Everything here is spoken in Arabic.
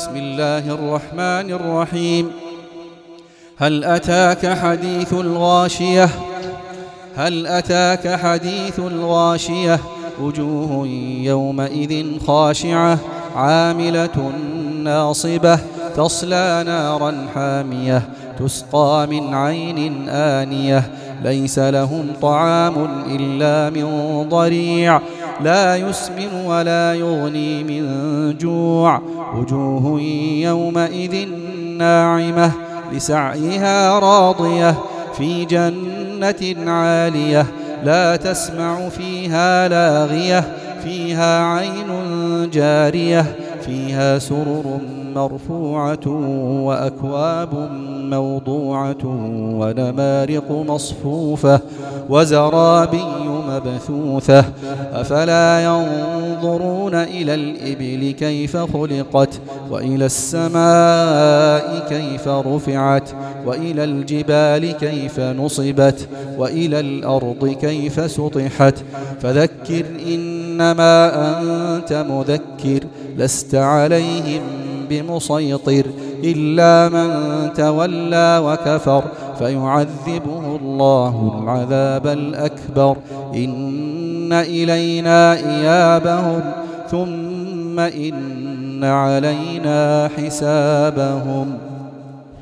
بسم الله الرحمن الرحيم. هل أتاك حديث الغاشية؟ هل أتاك حديث الغاشية؟ وجوه يومئذ خاشعة عاملة ناصبة تصلى نارا حامية تسقى من عين آنية ليس لهم طعام إلا من ضريع لا يسمن ولا يغني من جوع. وجوه يومئذ ناعمة لسعيها راضية في جنة عالية لا تسمع فيها لاغية فيها عين جارية فيها سرر مرفوعة وأكواب موضوعة ونمارق مصفوفة وزرابي مبثوثة. أفلا ينظرون إلى الإبل كيف خلقت وإلى السماء كيف رفعت وإلى الجبال كيف نصبت وإلى الأرض كيف سطحت. فذكر إنما أنت مذكر لست عليهم بمسيطر إلا من تولى وكفر فيعذبه الله العذاب الأكبر. إن إلينا إيابهم ثم إن علينا حسابهم.